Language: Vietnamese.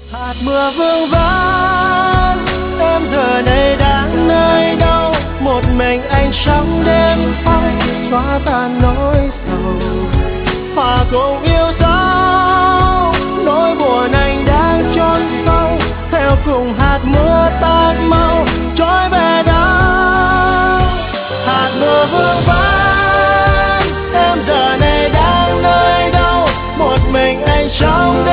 Hạt mưa vương vấn, em giờ này đang nơi đâu? Một mình anh trong đêm phai xóa tan nỗi sầu, hòa cùng yêu dấu nỗi buồn anh đang chôn sâu, theo cùng hạt mưa tan mau trôi về đâu. Hạt mưa vương vấn, em giờ này đang nơi đâu? Một mình anh trong